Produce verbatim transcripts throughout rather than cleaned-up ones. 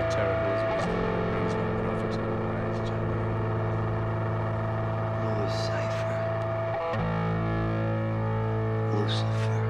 terrible as wisdom that brings no profit to the wise, Johnny. Louis Cypher. Lucifer.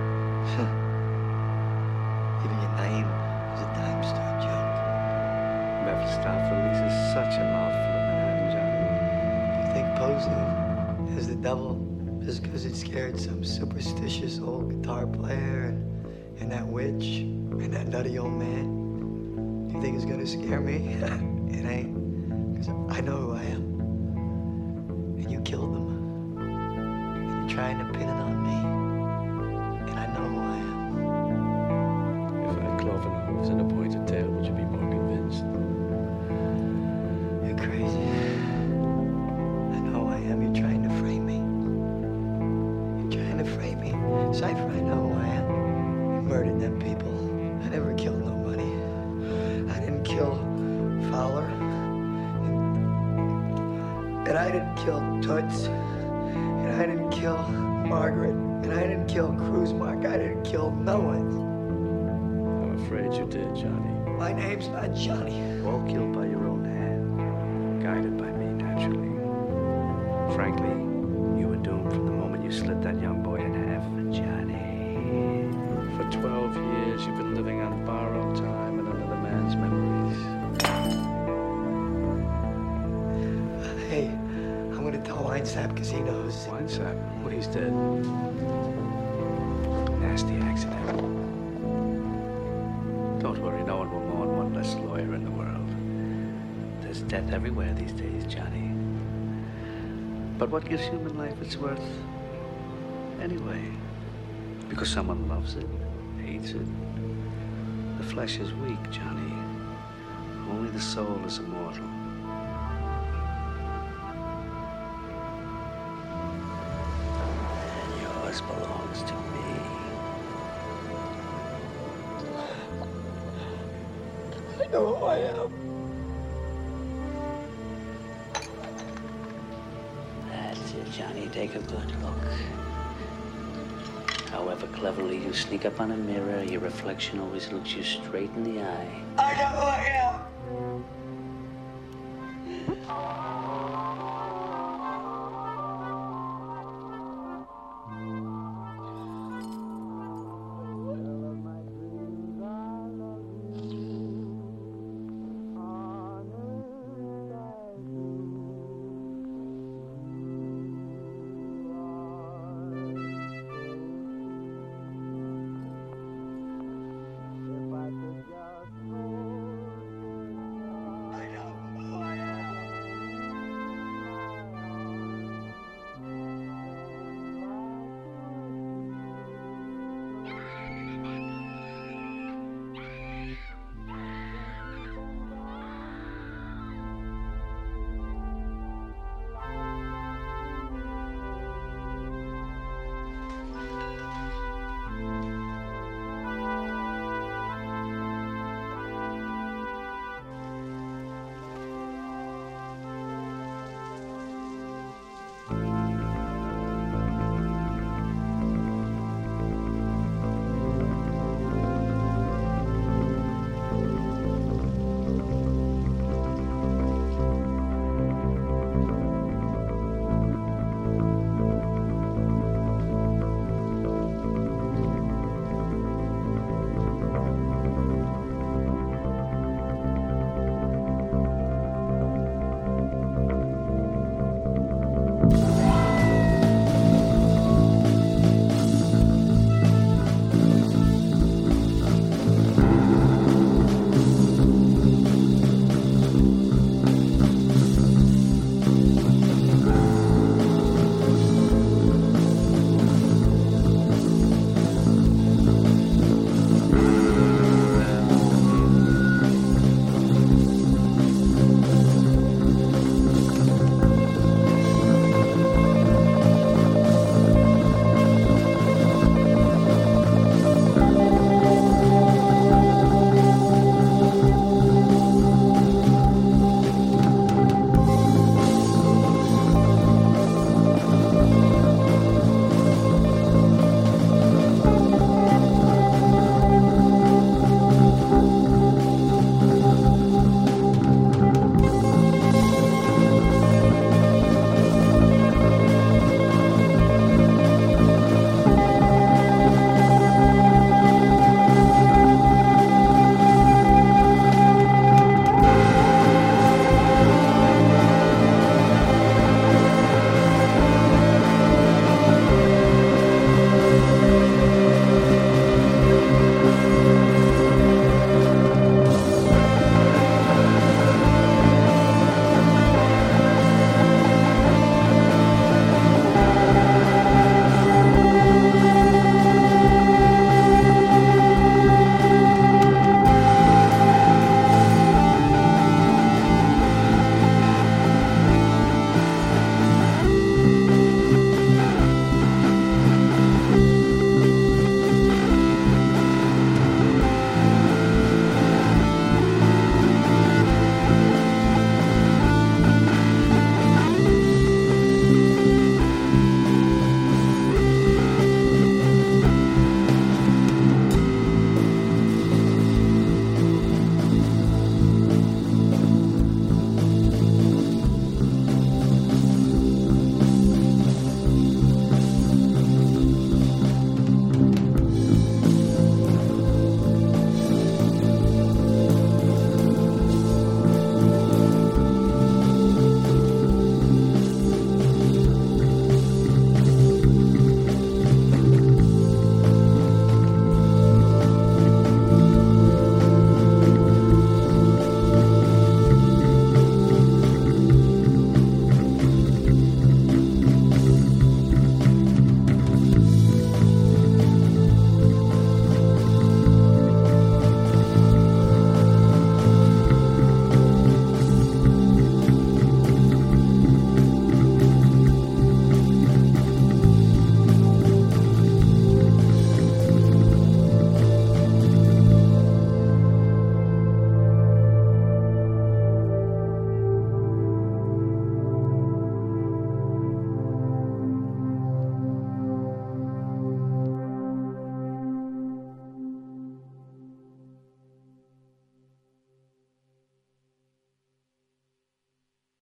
Even your name is a dime store joke. Mephistopheles is such a mouthful of Manhattan, Johnny. You think posing as the devil just because it scared some superstitious old guitar player and, and that witch and that nutty old man? You think it's gonna scare me? It ain't. Because I know who I am. And you killed them. And you're trying to pin it on me. And I know who I am. If I had cloven hooves and a pointed tail, would you be more convinced? You're crazy. I know who I am. You're trying to frame me. You're trying to frame me. Cypher, I know who I am. You murdered them people. I never killed nobody. I didn't kill Fowler. And I didn't kill Toots. And I didn't kill Margaret. And I didn't kill Cruzmark. I didn't kill no one. I'm afraid you did, Johnny. My name's not Johnny. All killed by your own hand. Guided by me, naturally. Frankly, you were doomed from the moment you slit that young boy in half, Johnny. For twelve years, you've been living on borrowed time and another man's memories. Hey, I'm gonna tell Winesap because he knows. Winesap? Well, he's dead. Nasty accident. Don't worry, no one will mourn one less lawyer in the world. There's death everywhere these days, Johnny. But what gives human life its worth anyway? Because someone loves it, hates it. The flesh is weak, Johnny. Only the soul is immortal. And yours belongs to me. I know who I am. That's it, Johnny. Take a good look. However cleverly you sneak up on a mirror, your reflection always looks you straight in the eye. I know who I am.